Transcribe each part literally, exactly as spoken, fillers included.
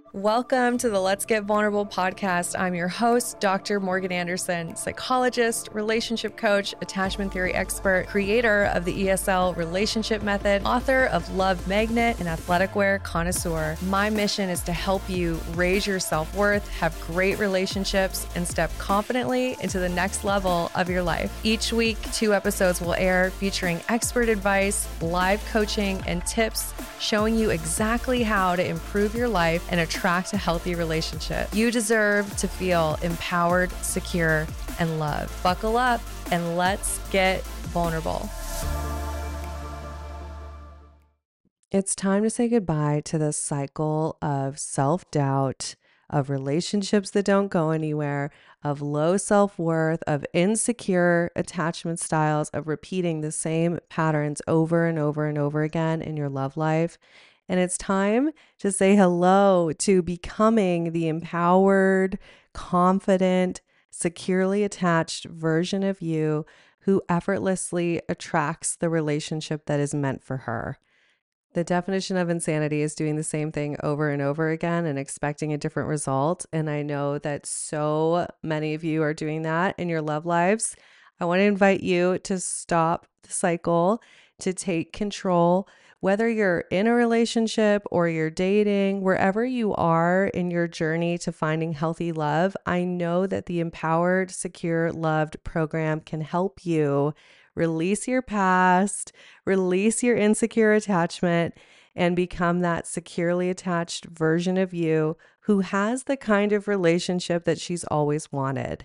Welcome to the Let's Get Vulnerable podcast. I'm your host, Doctor Morgan Anderson, psychologist, relationship coach, attachment theory expert, creator of the E S L relationship method, author of Love Magnet, and athletic wear connoisseur. My mission is to help you raise your self-worth, have great relationships, and step confidently into the next level of your life. Each week, two episodes will air featuring expert advice, live coaching, and tips showing you exactly how to improve your life and attract a healthy relationship. You deserve to feel empowered, secure, and loved. Buckle up and let's get vulnerable. It's time to say goodbye to the cycle of self-doubt, of relationships that don't go anywhere, of low self-worth, of insecure attachment styles, of repeating the same patterns over and over and over again in your love life. And it's time to say hello to becoming the empowered, confident, securely attached version of you who effortlessly attracts the relationship that is meant for her. The definition of insanity is doing the same thing over and over again and expecting a different result. And I know that so many of you are doing that in your love lives. I want to invite you to stop the cycle, to take control, whether you're in a relationship or you're dating, wherever you are in your journey to finding healthy love. I know that the Empowered, Secure, Loved program can help you release your past, release your insecure attachment, and become that securely attached version of you who has the kind of relationship that she's always wanted.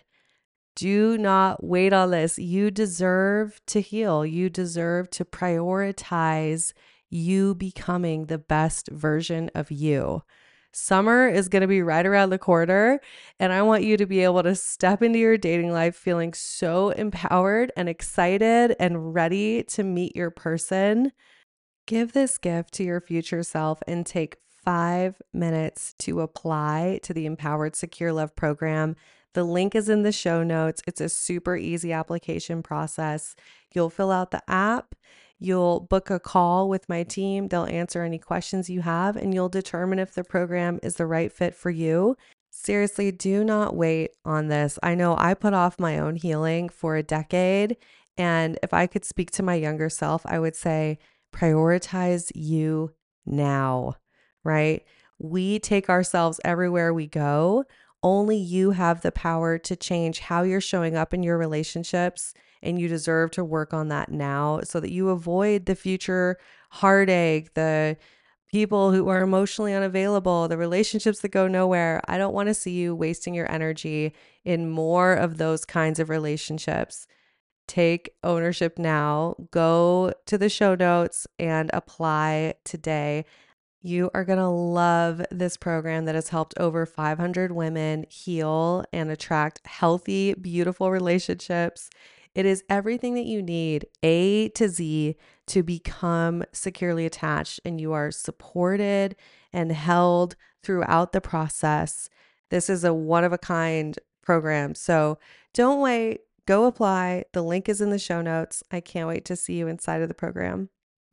Do not wait on this. You deserve to heal. You deserve to prioritize you becoming the best version of you. Summer is going to be right around the corner, and I want you to be able to step into your dating life feeling so empowered and excited and ready to meet your person. Give this gift to your future self and take five minutes to apply to the Empowered Secure Love program. The link is in the show notes. It's a super easy application process. You'll fill out the app. You'll book a call with my team. They'll answer any questions you have, and you'll determine if the program is the right fit for you. Seriously, do not wait on this. I know I put off my own healing for a decade, and if I could speak to my younger self, I would say prioritize you now, right? We take ourselves everywhere we go. Only you have the power to change how you're showing up in your relationships, and you deserve to work on that now so that you avoid the future heartache, the people who are emotionally unavailable, the relationships that go nowhere. I don't want to see you wasting your energy in more of those kinds of relationships. Take ownership now. Go to the show notes and apply today. You are going to love this program that has helped over five hundred women heal and attract healthy, beautiful relationships. It is everything that you need, A to Z, to become securely attached, and you are supported and held throughout the process. This is a one-of-a-kind program, so don't wait. Go apply. The link is in the show notes. I can't wait to see you inside of the program.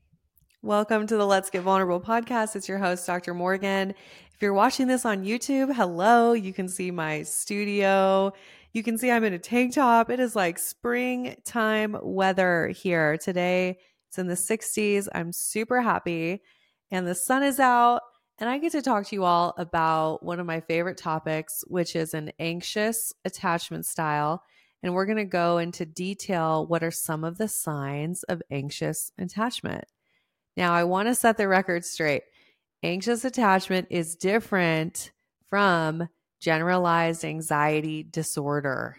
Welcome to the Let's Get Vulnerable podcast. It's your host, Doctor Morgan. If you're watching this on YouTube, hello. You can see my studio. You can see I'm in a tank top. It is like springtime weather here. Today, it's in the sixties. I'm super happy, and the sun is out, and I get to talk to you all about one of my favorite topics, which is an anxious attachment style. And we're going to go into detail what are some of the signs of anxious attachment. Now, I want to set the record straight. Anxious attachment is different from generalized anxiety disorder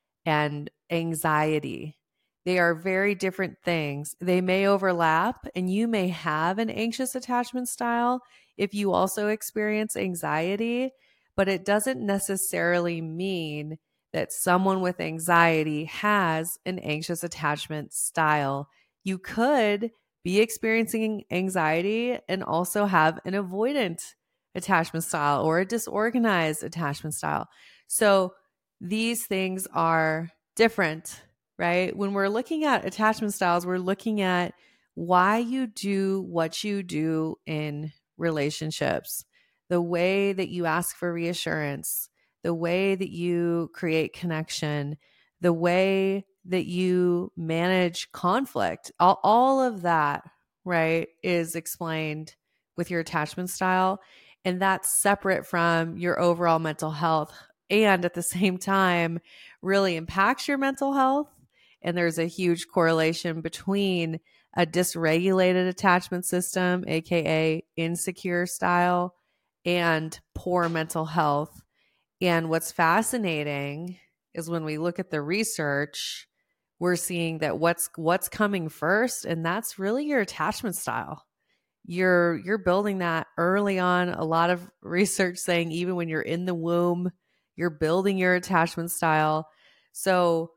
and anxiety. They are very different things. They may overlap, and you may have an anxious attachment style if you also experience anxiety, but it doesn't necessarily mean that someone with anxiety has an anxious attachment style. You could be experiencing anxiety and also have an avoidant attachment style or a disorganized attachment style. So these things are different, right? When we're looking at attachment styles, we're looking at why you do what you do in relationships. the way that you ask for reassurance, the way that you create connection, the way that you manage conflict, all, all of that, right, is explained with your attachment style. And that's separate from your overall mental health. And at the same time, really impacts your mental health. And there's a huge correlation between a dysregulated attachment system, A K A insecure style, and poor mental health. And what's fascinating is when we look at the research, we're seeing that what's what's coming first, and that's really your attachment style. You're you're building that early on. A lot of research saying even when you're in the womb, you're building your attachment style. So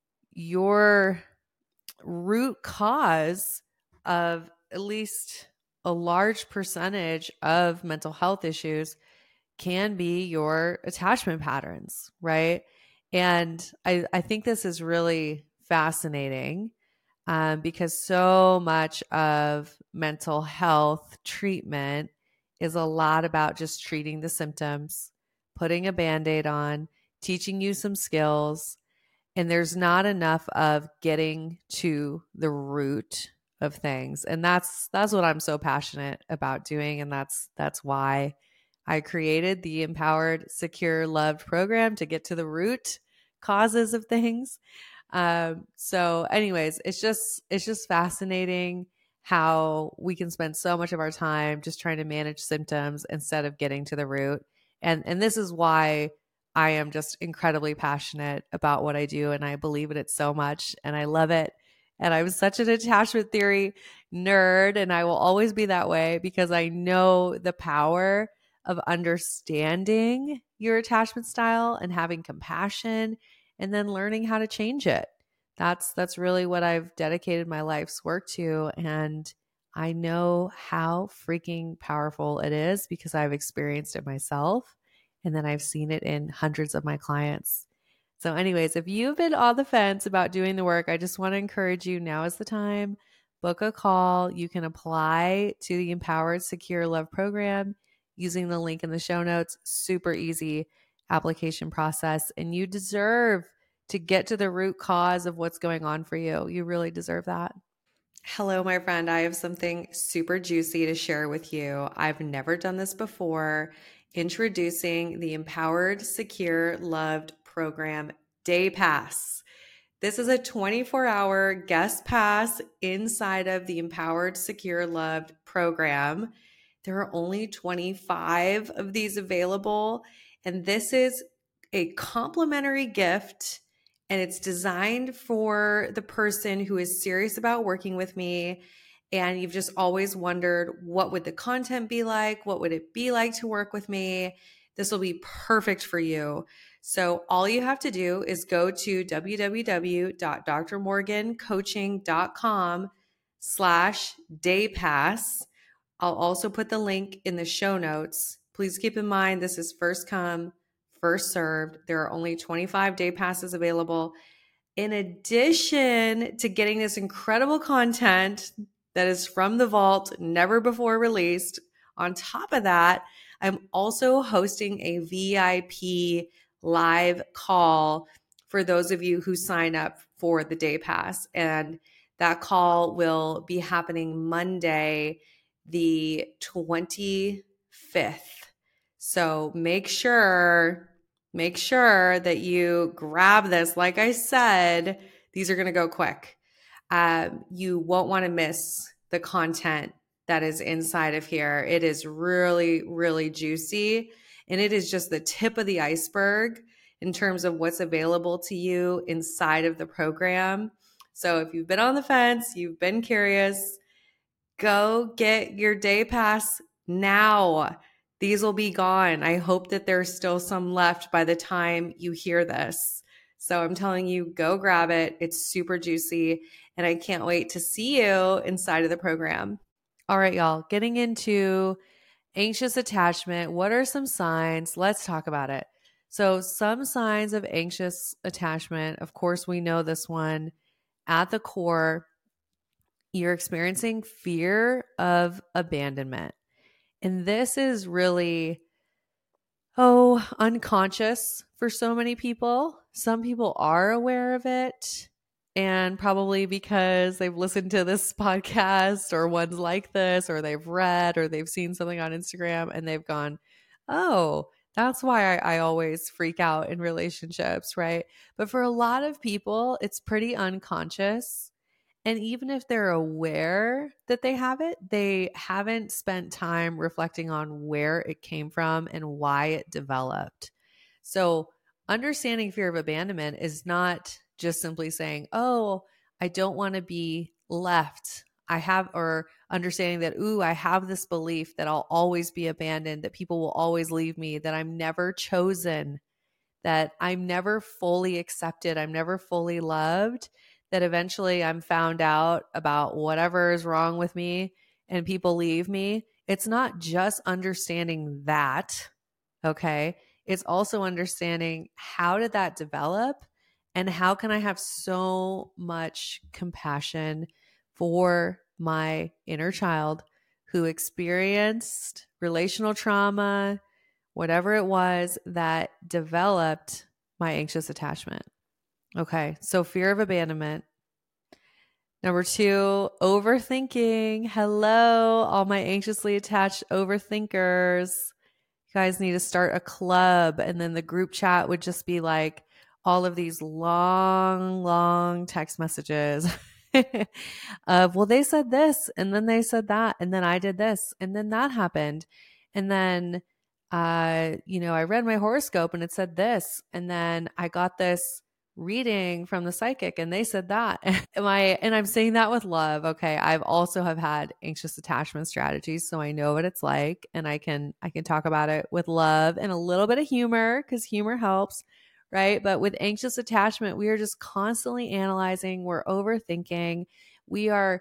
your root cause of at least a large percentage of mental health issues can be your attachment patterns, right? And I, I think this is really fascinating um, because so much of mental health treatment is a lot about just treating the symptoms, putting a Band-Aid on, teaching you some skills, and there's not enough of getting to the root of things. And that's that's what I'm so passionate about doing, and that's that's why I created the Empowered, Secure, Loved program, to get to the root causes of things. Um, so anyways, it's just it's just fascinating how we can spend so much of our time just trying to manage symptoms instead of getting to the root. And and this is why I am just incredibly passionate about what I do, and I believe in it so much, and I love it. And I'm such an attachment theory nerd, and I will always be that way because I know the power of understanding your attachment style and having compassion and then learning how to change it. That's that's really what I've dedicated my life's work to, and I know how freaking powerful it is because I've experienced it myself. And then I've seen it in hundreds of my clients. So anyways, if you've been on the fence about doing the work, I just want to encourage you, now is the time. Book a call. You can apply to the Empowered, Secure, Love program using the link in the show notes. Super easy application process. And you deserve to get to the root cause of what's going on for you. You really deserve that. Hello, my friend. I have something super juicy to share with you. I've never done this before. Introducing the Empowered, Secure, Loved program Day Pass. This is a twenty-four hour guest pass inside of the Empowered, Secure, Loved program. There are only twenty-five of these available, and this is a complimentary gift, and it's designed for the person who is serious about working with me, and you've just always wondered, what would the content be like? What would it be like to work with me? This will be perfect for you. So all you have to do is go to www.drmorgancoaching.com slash daypass. I'll also put the link in the show notes. Please keep in mind, this is first come, first served. There are only twenty-five day passes available. In addition to getting this incredible content that is from the vault, never before released, on top of that, I'm also hosting a V I P live call for those of you who sign up for the day pass. And that call will be happening Monday, the twenty-fifth. So make sure, make sure that you grab this. Like I said, these are going to go quick. Um, you won't want to miss the content that is inside of here. It is really, really juicy. And it is just the tip of the iceberg in terms of what's available to you inside of the program. So if you've been on the fence, you've been curious, go get your day pass now. These will be gone. I hope that there's still some left by the time you hear this. So I'm telling you, go grab it. It's super juicy, and I can't wait to see you inside of the program. All right, y'all, getting into anxious attachment. What are some signs? Let's talk about it. So some signs of anxious attachment, of course, we know this one. At the core, you're experiencing fear of abandonment. And this is really oh, unconscious for so many people. Some people are aware of it, and probably because they've listened to this podcast or ones like this, or they've read or they've seen something on Instagram and they've gone, oh, that's why I, I always freak out in relationships, right? But for a lot of people, it's pretty unconscious. And even if they're aware that they have it, they haven't spent time reflecting on where it came from and why it developed. So, understanding fear of abandonment is not just simply saying, oh, I don't want to be left. I have, or understanding that, ooh, I have this belief that I'll always be abandoned, that people will always leave me, that I'm never chosen, that I'm never fully accepted, I'm never fully loved, that eventually I'm found out about whatever is wrong with me and people leave me. It's not just understanding that, okay? It's also understanding, how did that develop and how can I have so much compassion for my inner child who experienced relational trauma, whatever it was that developed my anxious attachment. Okay, so fear of abandonment. Number two, overthinking. Hello, all my anxiously attached overthinkers. You guys need to start a club, and then the group chat would just be like all of these long, long text messages of, well, they said this, and then they said that, and then I did this, and then that happened. And then, uh, you know, I read my horoscope and it said this, and then I got this reading from the psychic and they said that. Am I, and I'm saying that with love. Okay. I've also have had anxious attachment strategies. So I know what it's like, and I can, I can talk about it with love and a little bit of humor, because humor helps. Right. But with anxious attachment, we are just constantly analyzing. We're overthinking. We are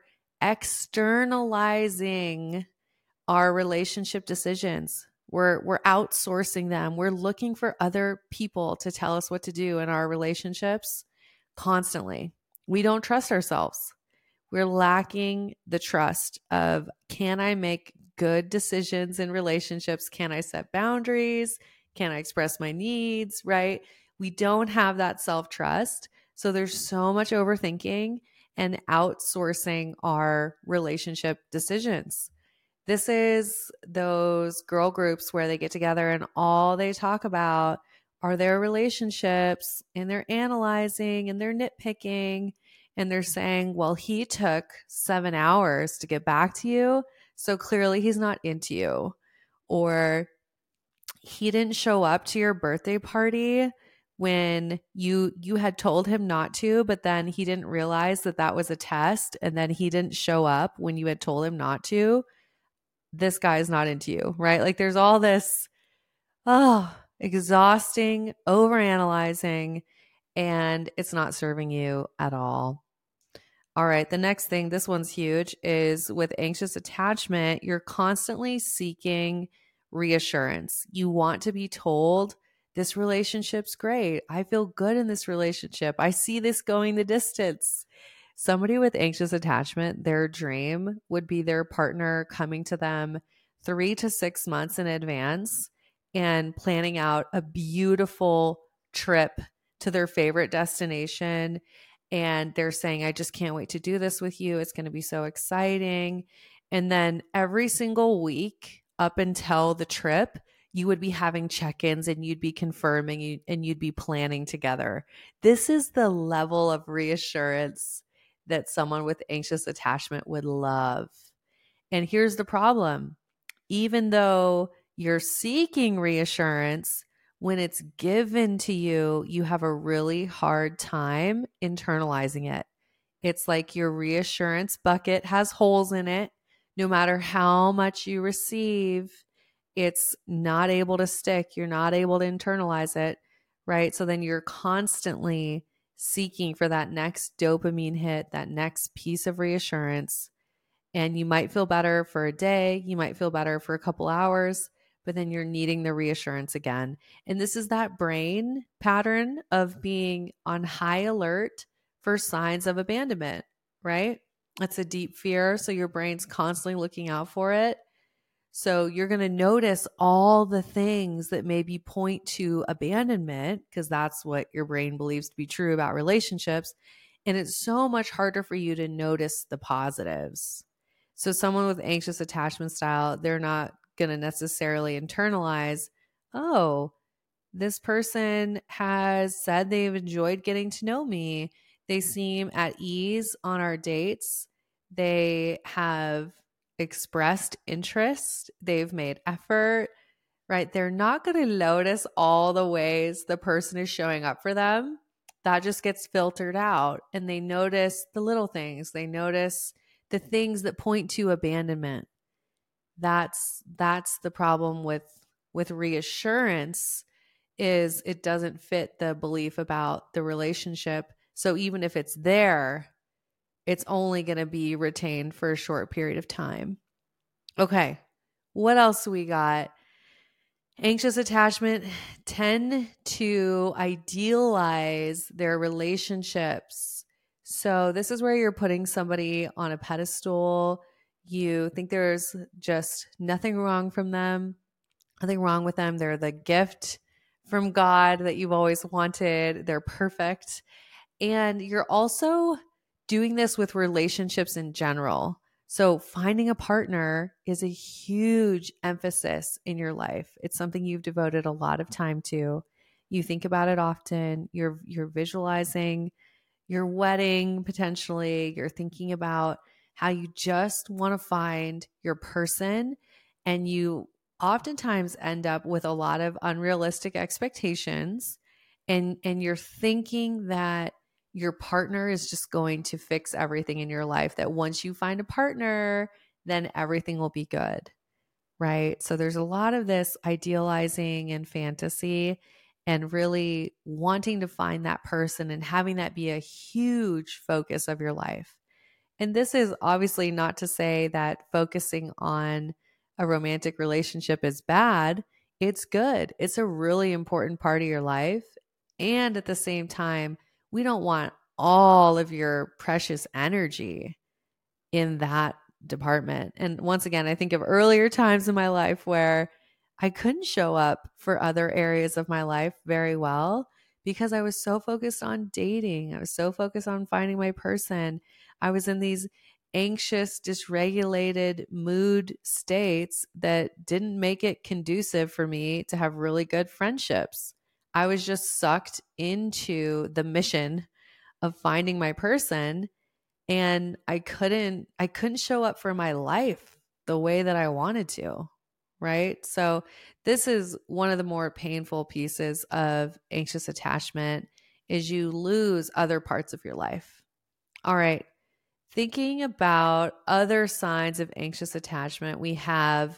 externalizing our relationship decisions. We're we're outsourcing them. We're looking for other people to tell us what to do in our relationships constantly. We don't trust ourselves. We're lacking the trust of, can I make good decisions in relationships? Can I set boundaries? Can I express my needs, right? We don't have that self-trust. So there's so much overthinking and outsourcing our relationship decisions. This is those girl groups where they get together and all they talk about are their relationships, and they're analyzing and they're nitpicking, and they're saying, well, he took seven hours to get back to you, so clearly he's not into you. Or he didn't show up to your birthday party when you you had told him not to, but then he didn't realize that that was a test, and then he didn't show up when you had told him not to. This guy's not into you, right? Like there's all this, oh, exhausting, overanalyzing, and it's not serving you at all. All right, the next thing, this one's huge, is with anxious attachment, you're constantly seeking reassurance. You want to be told, this relationship's great. I feel good in this relationship. I see this going the distance. Somebody with anxious attachment, their dream would be their partner coming to them three to six months in advance and planning out a beautiful trip to their favorite destination. And they're saying, I just can't wait to do this with you. It's going to be so exciting. And then every single week up until the trip, you would be having check-ins and you'd be confirming and you'd be planning together. This is the level of reassurance that someone with anxious attachment would love. And here's the problem. Even though you're seeking reassurance, when it's given to you, you have a really hard time internalizing it. It's like your reassurance bucket has holes in it. No matter how much you receive, it's not able to stick. You're not able to internalize it, right? So then you're constantly seeking for that next dopamine hit, that next piece of reassurance. And you might feel better for a day. You might feel better for a couple hours, but then you're needing the reassurance again. And this is that brain pattern of being on high alert for signs of abandonment, right? It's a deep fear. So your brain's constantly looking out for it. So you're going to notice all the things that maybe point to abandonment, because that's what your brain believes to be true about relationships. And it's so much harder for you to notice the positives. So someone with anxious attachment style, they're not going to necessarily internalize, oh, this person has said they've enjoyed getting to know me. They seem at ease on our dates. They have expressed interest. They've made effort, right? They're not going to notice all the ways the person is showing up for them. That just gets filtered out. And they notice the little things. They notice the things that point to abandonment. That's that's the problem with with reassurance, is it doesn't fit the belief about the relationship. So even if it's there, it's only going to be retained for a short period of time. Okay, what else we got? Anxious attachment tend to idealize their relationships. So this is where you're putting somebody on a pedestal. You think there's just nothing wrong from them, nothing wrong with them. They're the gift from God that you've always wanted. They're perfect. And you're also doing this with relationships in general. So finding a partner is a huge emphasis in your life. It's something you've devoted a lot of time to. You think about it often. You're you're visualizing your wedding potentially. You're thinking about how you just want to find your person, and you oftentimes end up with a lot of unrealistic expectations, and and you're thinking that your partner is just going to fix everything in your life, that once you find a partner, then everything will be good, right? So there's a lot of this idealizing and fantasy and really wanting to find that person and having that be a huge focus of your life. And this is obviously not to say that focusing on a romantic relationship is bad. It's good. It's a really important part of your life. And at the same time, we don't want all of your precious energy in that department. And once again, I think of earlier times in my life where I couldn't show up for other areas of my life very well because I was so focused on dating. I was so focused on finding my person. I was in these anxious, dysregulated mood states that didn't make it conducive for me to have really good friendships. I was just sucked into the mission of finding my person, and I couldn't I couldn't show up for my life the way that I wanted to, right? So this is one of the more painful pieces of anxious attachment, is you lose other parts of your life. All right. Thinking about other signs of anxious attachment, we have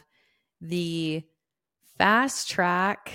the fast track,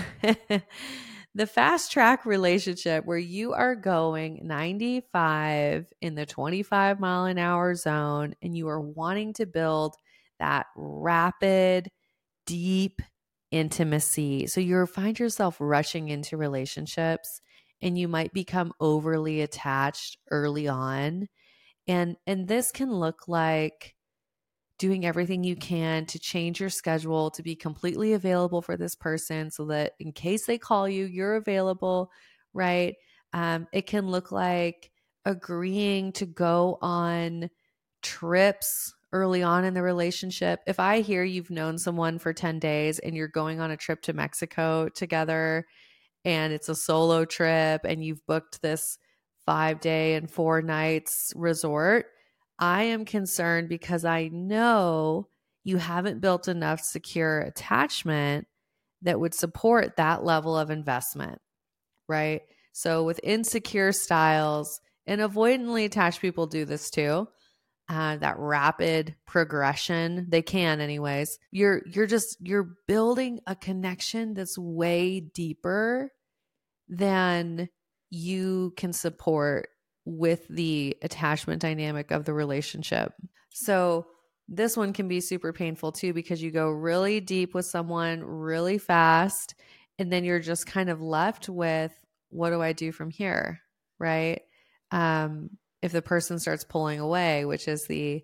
the fast track relationship where you are going ninety-five in the twenty-five mile an hour zone and you are wanting to build that rapid, deep intimacy. So you find yourself rushing into relationships and you might become overly attached early on. And, and this can look like doing everything you can to change your schedule to be completely available for this person so that in case they call you, you're available, right? Um, it can look like agreeing to go on trips early on in the relationship. If I hear you've known someone for ten days and you're going on a trip to Mexico together and it's a solo trip and you've booked this five day and four nights resort, I am concerned because I know you haven't built enough secure attachment that would support that level of investment, right? So with insecure styles, and avoidantly attached people do this too, uh, that rapid progression, they can anyways. You're you're just you're building a connection that's way deeper than you can support with the attachment dynamic of the relationship. So this one can be super painful too, because you go really deep with someone really fast and then you're just kind of left with, what do I do from here? Right? Um, if the person starts pulling away, which is the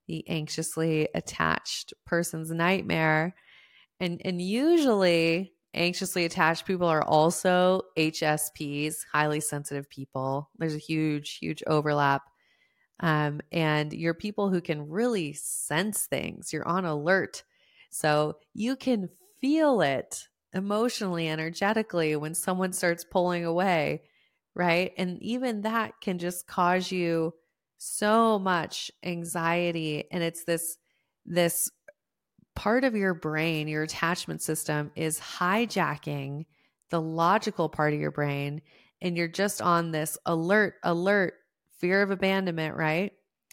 the anxiously attached person's nightmare. And, and usually anxiously attached people are also H S Ps, highly sensitive people. There's a huge, huge overlap. Um, and you're people who can really sense things. You're on alert. So you can feel it emotionally, energetically when someone starts pulling away, right? And even that can just cause you so much anxiety. And it's this, this part of your brain, your attachment system is hijacking the logical part of your brain. And you're just on this alert, alert, fear of abandonment, right?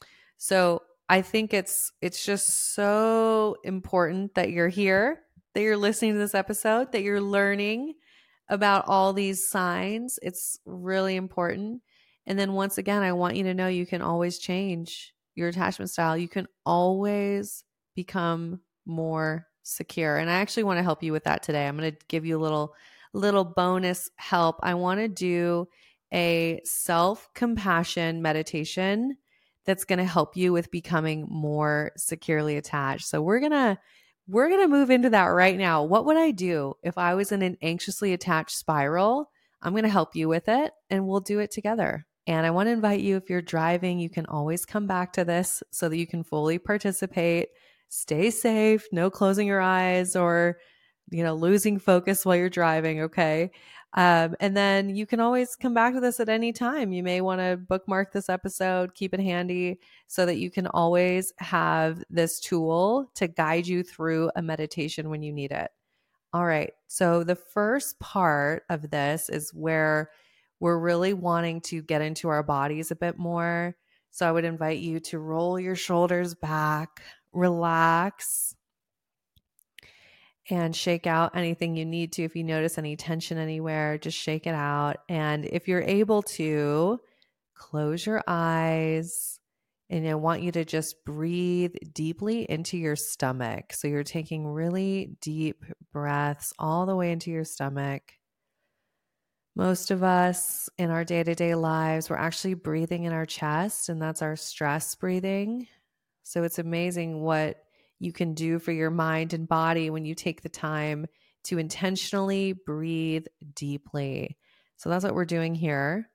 So I think it's it's just so important that you're here, that you're listening to this episode, that you're learning about all these signs. It's really important. And then once again, I want you to know you can always change your attachment style. You can always become more secure. And I actually want to help you with that today. I'm going to give you a little little bonus help. I want to do a self-compassion meditation that's going to help you with becoming more securely attached. So we're going to we're going to move into that right now. What would I do if I was in an anxiously attached spiral? I'm going to help you with it and we'll do it together. And I want to invite you, if you're driving, you can always come back to this so that you can fully participate. Stay safe, no closing your eyes or, you know, losing focus while you're driving, okay? Um, and then you can always come back to this at any time. You may want to bookmark this episode, keep it handy so that you can always have this tool to guide you through a meditation when you need it. All right. So the first part of this is where we're really wanting to get into our bodies a bit more. So I would invite you to roll your shoulders back, relax, and shake out anything you need to. If you notice any tension anywhere, just shake it out. And if you're able to, close your eyes. And I want you to just breathe deeply into your stomach. So you're taking really deep breaths all the way into your stomach. Most of us in our day-to-day lives, we're actually breathing in our chest, and that's our stress breathing. So it's amazing what you can do for your mind and body when you take the time to intentionally breathe deeply. So that's what we're doing here.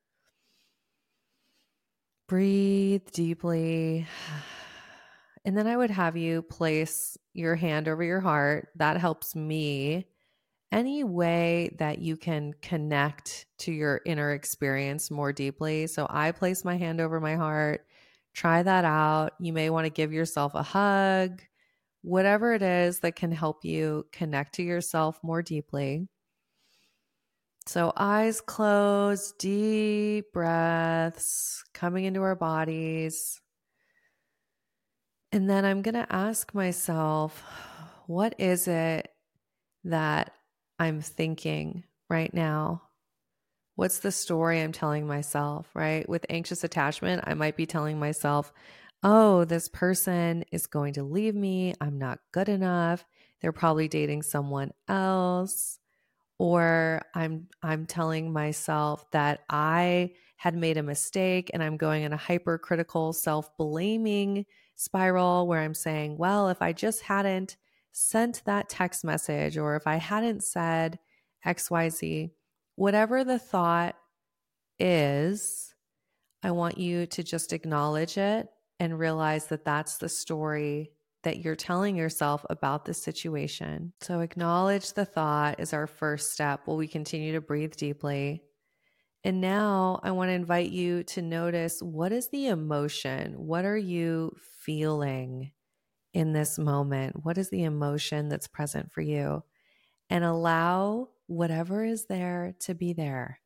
Breathe deeply. And then I would have you place your hand over your heart. That helps me. Any way that you can connect to your inner experience more deeply. So I place my hand over my heart. Try that out. You may want to give yourself a hug, whatever it is that can help you connect to yourself more deeply. So eyes closed, deep breaths coming into our bodies. And then I'm going to ask myself, what is it that I'm thinking right now? What's the story I'm telling myself, right? With anxious attachment, I might be telling myself, oh, this person is going to leave me. I'm not good enough. They're probably dating someone else. Or I'm I'm telling myself that I had made a mistake and I'm going in a hypercritical self-blaming spiral where I'm saying, well, if I just hadn't sent that text message or if I hadn't said X Y Z, whatever the thought is, I want you to just acknowledge it and realize that that's the story that you're telling yourself about the situation. So acknowledge the thought is our first step while we continue to breathe deeply. And now I want to invite you to notice, what is the emotion? What are you feeling in this moment? What is the emotion that's present for you? And allow whatever is there to be there.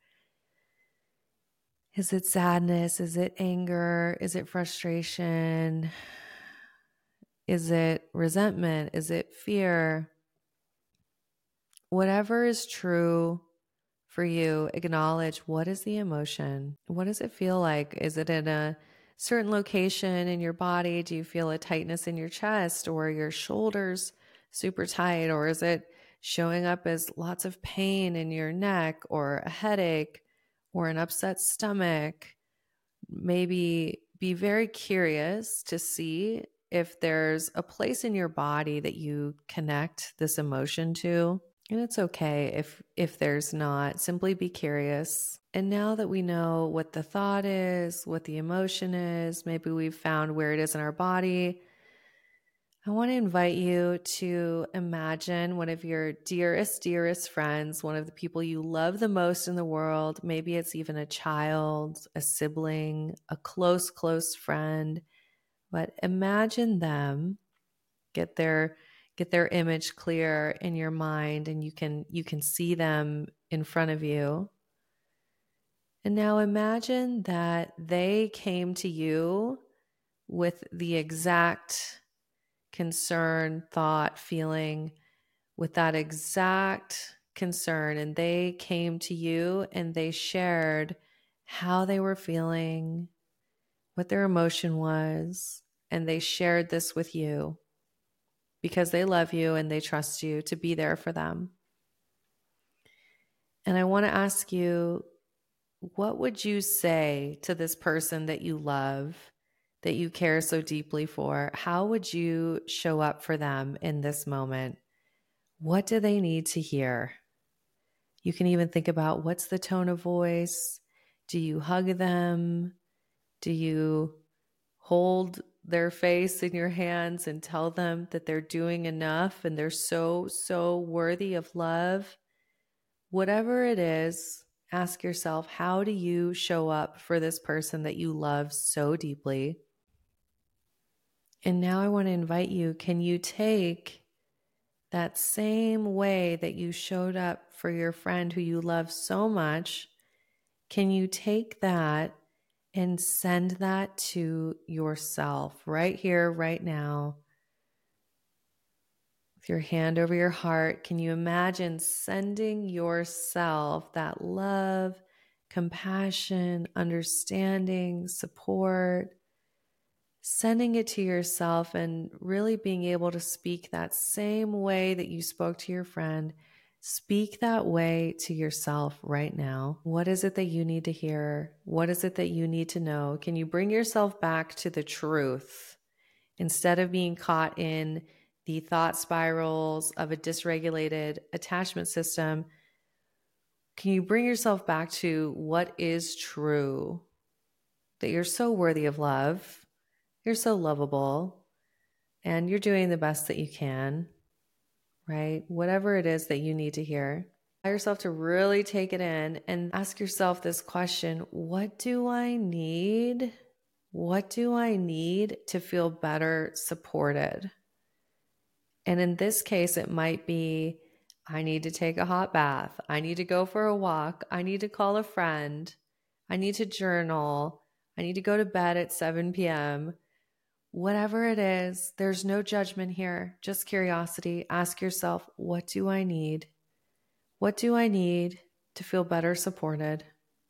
Is it sadness? Is it anger? Is it frustration? Is it resentment? Is it fear? Whatever is true for you, acknowledge, what is the emotion? What does it feel like? Is it in a certain location in your body? Do you feel a tightness in your chest or your shoulders super tight? Or is it showing up as lots of pain in your neck or a headache or an upset stomach? Maybe be very curious to see if there's a place in your body that you connect this emotion to. And it's okay if if there's not. Simply be curious. And now that we know what the thought is, what the emotion is, maybe we've found where it is in our body, I want to invite you to imagine one of your dearest, dearest friends, one of the people you love the most in the world. Maybe it's even a child, a sibling, a close, close friend. But imagine them, get their get their image clear in your mind, and you can you can see them in front of you. And now imagine that they came to you with the exact concern, thought, feeling, with that exact concern, and they came to you and they shared how they were feeling, what their emotion was, and they shared this with you because they love you and they trust you to be there for them. And I want to ask you, what would you say to this person that you love, that you care so deeply for? How would you show up for them in this moment? What do they need to hear? You can even think about, what's the tone of voice? Do you hug them? Do you hold their face in your hands and tell them that they're doing enough and they're so, so worthy of love? Whatever it is, ask yourself, how do you show up for this person that you love so deeply? And now I want to invite you, can you take that same way that you showed up for your friend who you love so much, can you take that and send that to yourself right here, right now? With your hand over your heart, can you imagine sending yourself that love, compassion, understanding, support, sending it to yourself and really being able to speak that same way that you spoke to your friend? Speak that way to yourself right now. What is it that you need to hear? What is it that you need to know? Can you bring yourself back to the truth instead of being caught in the thought spirals of a dysregulated attachment system? Can you bring yourself back to what is true? That you're so worthy of love, you're so lovable, and you're doing the best that you can, right? Whatever it is that you need to hear. Allow yourself to really take it in and ask yourself this question: what do I need? What do I need to feel better supported? And in this case, it might be, I need to take a hot bath. I need to go for a walk. I need to call a friend. I need to journal. I need to go to bed at seven p.m. Whatever it is, there's no judgment here, just curiosity. Ask yourself, what do I need? What do I need to feel better supported?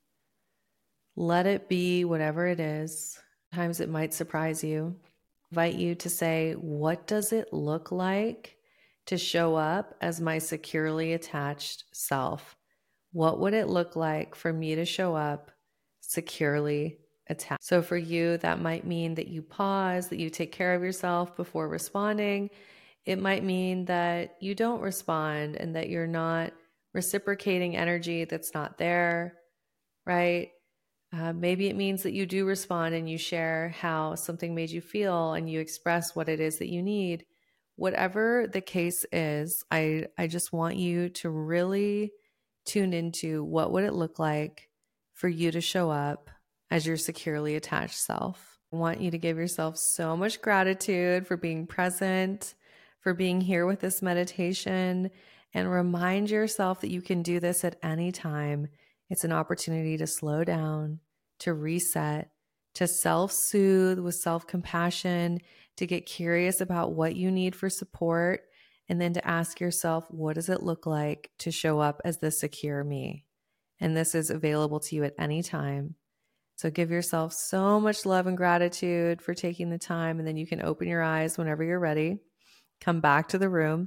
Let it be whatever it is. Sometimes it might surprise you. I invite you to say, what does it look like to show up as my securely attached self? What would it look like for me to show up securely attached? So for you, that might mean that you pause, that you take care of yourself before responding. It might mean that you don't respond and that you're not reciprocating energy that's not there, right? Uh, maybe it means that you do respond and you share how something made you feel and you express what it is that you need. Whatever the case is, I, I just want you to really tune into, what would it look like for you to show up as your securely attached self. I want you to give yourself so much gratitude for being present, for being here with this meditation, and remind yourself that you can do this at any time. It's an opportunity to slow down, to reset, to self-soothe with self-compassion, to get curious about what you need for support, and then to ask yourself, what does it look like to show up as the secure me? And this is available to you at any time. So give yourself so much love and gratitude for taking the time, and then you can open your eyes whenever you're ready. Come back to the room.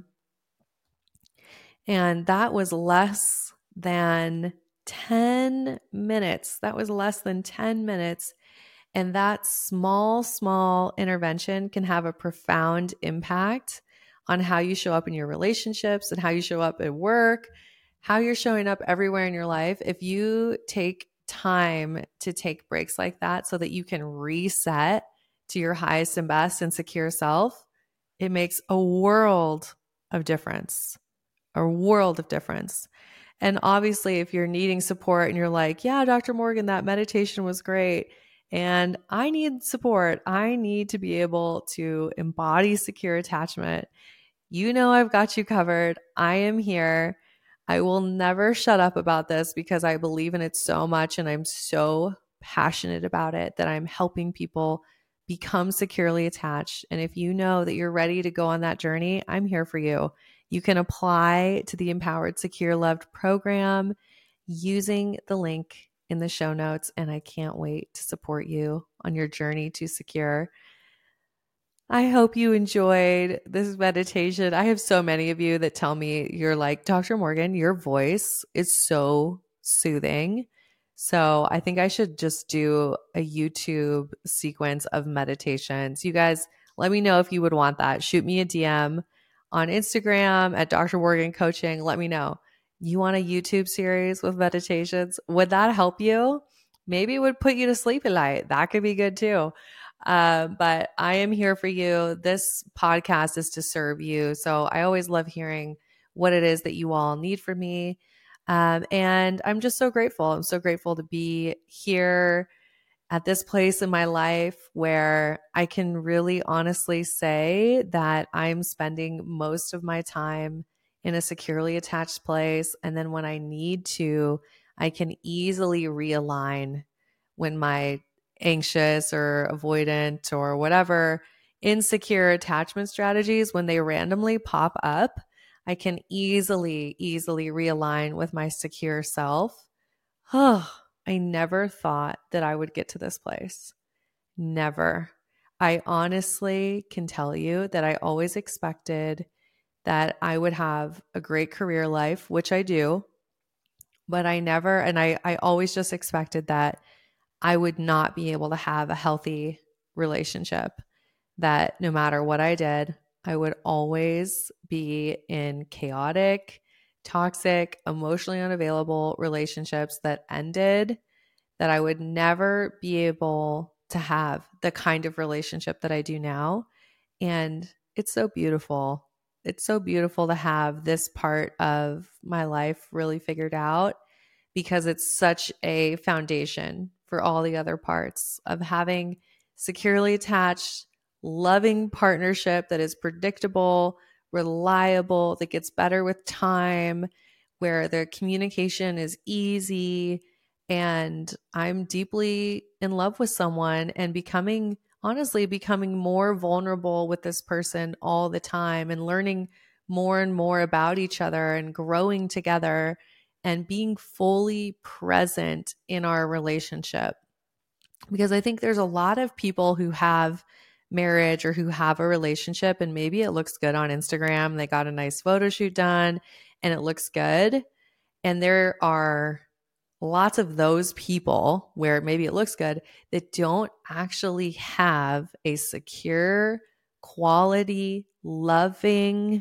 And that was less than ten minutes. That was less than ten minutes. And that small, small intervention can have a profound impact on how you show up in your relationships and how you show up at work, how you're showing up everywhere in your life. If you take time to take breaks like that so that you can reset to your highest and best and secure self, it makes a world of difference, a world of difference. And obviously, if you're needing support and you're like, yeah, Doctor Morgan, that meditation was great, and I need support, I need to be able to embody secure attachment, you know I've got you covered. I am here. I will never shut up about this because I believe in it so much and I'm so passionate about it that I'm helping people become securely attached. And if you know that you're ready to go on that journey, I'm here for you. You can apply to the Empowered Secure Loved program using the link in the show notes, and I can't wait to support you on your journey to secure. I hope you enjoyed this meditation. I have so many of you that tell me you're like, Doctor Morgan, your voice is so soothing. So I think I should just do a YouTube sequence of meditations. You guys, let me know if you would want that. Shoot me a D M on Instagram at Doctor Morgan Coaching. Let me know. You want a YouTube series with meditations? Would that help you? Maybe it would put you to sleep at night. That could be good too. Uh, but I am here for you. This podcast is to serve you. So I always love hearing what it is that you all need from me. Um, and I'm just so grateful. I'm so grateful to be here at this place in my life where I can really honestly say that I'm spending most of my time in a securely attached place. And then when I need to, I can easily realign when my anxious or avoidant or whatever insecure attachment strategies, when they randomly pop up, I can easily, easily realign with my secure self. Oh, I never thought that I would get to this place. Never. I honestly can tell you that I always expected that I would have a great career life, which I do, but I never, and I, I always just expected that I would not be able to have a healthy relationship, that no matter what I did, I would always be in chaotic, toxic, emotionally unavailable relationships that ended, that I would never be able to have the kind of relationship that I do now. And it's so beautiful. It's so beautiful to have this part of my life really figured out, because it's such a foundation for all the other parts of having securely attached, loving partnership that is predictable, reliable, that gets better with time, where the communication is easy. And I'm deeply in love with someone and becoming, honestly, becoming more vulnerable with this person all the time and learning more and more about each other and growing together and being fully present in our relationship. Because I think there's a lot of people who have marriage or who have a relationship and maybe it looks good on Instagram. They got a nice photo shoot done and it looks good. And there are lots of those people where maybe it looks good that don't actually have a secure, quality, loving,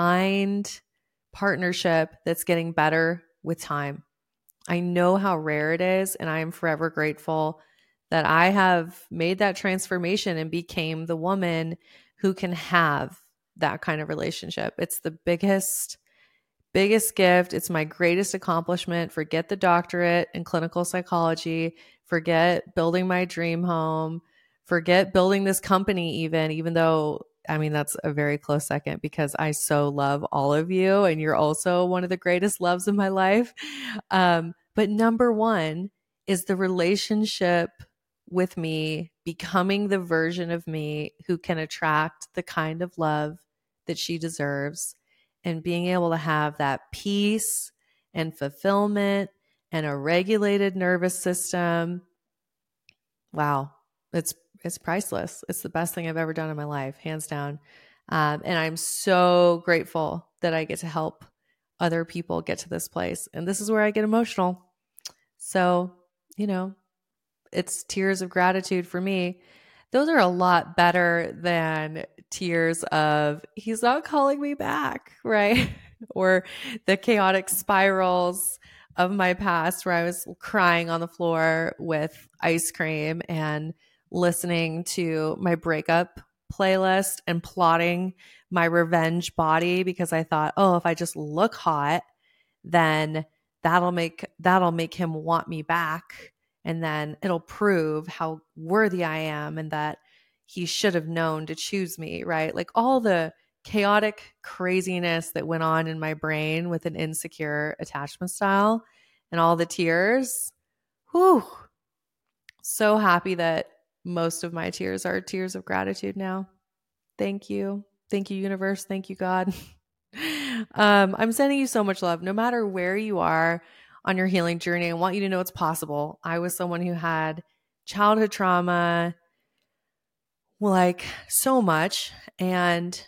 kind partnership that's getting better with time. I know how rare it is, and I am forever grateful that I have made that transformation and became the woman who can have that kind of relationship. It's the biggest biggest gift. It's my greatest accomplishment. Forget the doctorate in clinical psychology. Forget building my dream home. Forget building this company even, even though, I mean, that's a very close second because I so love all of you and you're also one of the greatest loves of my life. Um, but number one is the relationship with me, becoming the version of me who can attract the kind of love that she deserves, and being able to have that peace and fulfillment and a regulated nervous system. Wow. It's, it's priceless. It's the best thing I've ever done in my life, hands down. Um, and I'm so grateful that I get to help other people get to this place. And this is where I get emotional. So, you know, it's tears of gratitude for me. Those are a lot better than tears of he's not calling me back, right? Or the chaotic spirals of my past where I was crying on the floor with ice cream and listening to my breakup playlist and plotting my revenge body because I thought, oh, if I just look hot, then that'll make that'll make him want me back, and then it'll prove how worthy I am and that he should have known to choose me, right? Like all the chaotic craziness that went on in my brain with an insecure attachment style and all the tears. Whew. So happy that most of my tears are tears of gratitude now. Thank you. Thank you, universe. Thank you, God. um, I'm sending you so much love. No matter where you are on your healing journey, I want you to know it's possible. I was someone who had childhood trauma, like so much. And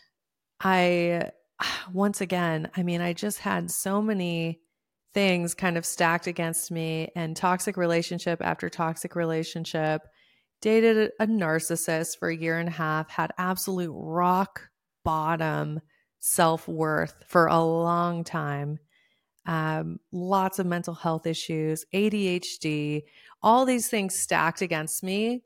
I, once again, I mean, I just had so many things kind of stacked against me, and toxic relationship after toxic relationship, dated a narcissist for a year and a half, had absolute rock bottom self-worth for a long time. Um, lots of mental health issues, A D H D, all these things stacked against me.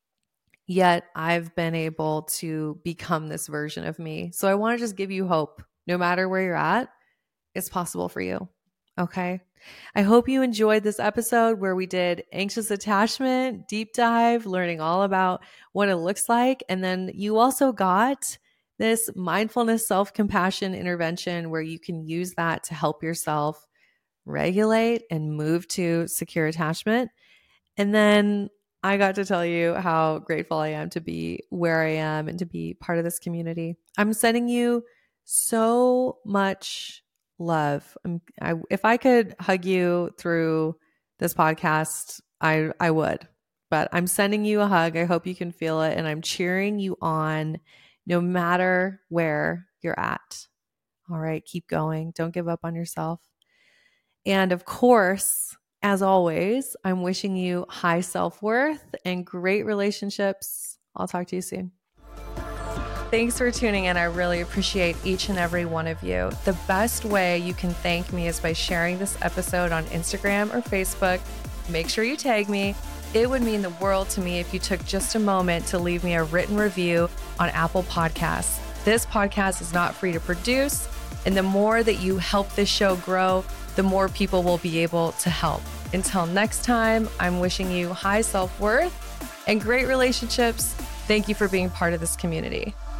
Yet I've been able to become this version of me. So I want to just give you hope. No matter where you're at, it's possible for you. Okay. I hope you enjoyed this episode where we did anxious attachment, deep dive, learning all about what it looks like. And then you also got this mindfulness self-compassion intervention where you can use that to help yourself regulate and move to secure attachment. And then I got to tell you how grateful I am to be where I am and to be part of this community. I'm sending you so much love. I'm, I, if I could hug you through this podcast, I, I would, but I'm sending you a hug. I hope you can feel it. And I'm cheering you on no matter where you're at. All right. Keep going. Don't give up on yourself. And of course, as always, I'm wishing you high self-worth and great relationships. I'll talk to you soon. Thanks for tuning in. I really appreciate each and every one of you. The best way you can thank me is by sharing this episode on Instagram or Facebook. Make sure you tag me. It would mean the world to me if you took just a moment to leave me a written review on Apple Podcasts. This podcast is not free to produce, and the more that you help this show grow, the more people will be able to help. Until next time, I'm wishing you high self-worth and great relationships. Thank you for being part of this community.